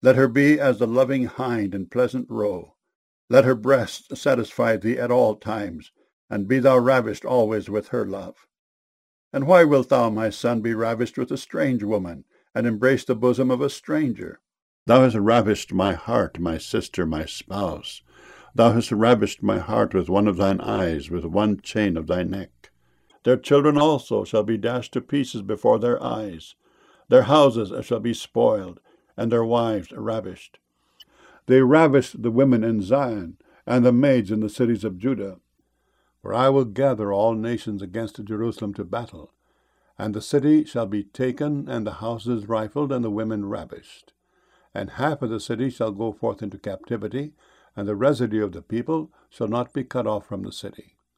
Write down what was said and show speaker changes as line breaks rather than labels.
Let her be as the loving hind in pleasant roe. Let her breast satisfy thee at all times, and be thou ravished always with her love. And why wilt thou, my son, be ravished with a strange woman, and embrace the bosom of a stranger? Thou hast ravished my heart, my sister, my spouse. Thou hast ravished my heart with one of thine eyes, with one chain of thy neck. Their children also shall be dashed to pieces before their eyes. Their houses shall be spoiled, and their wives ravished. They ravished the women in Zion, and the maids in the cities of Judah. For I will gather all nations against Jerusalem to battle, and the city shall be taken, and the houses rifled, and the women ravished. And half of the city shall go forth into captivity, and the residue of the people shall not be cut off from the city.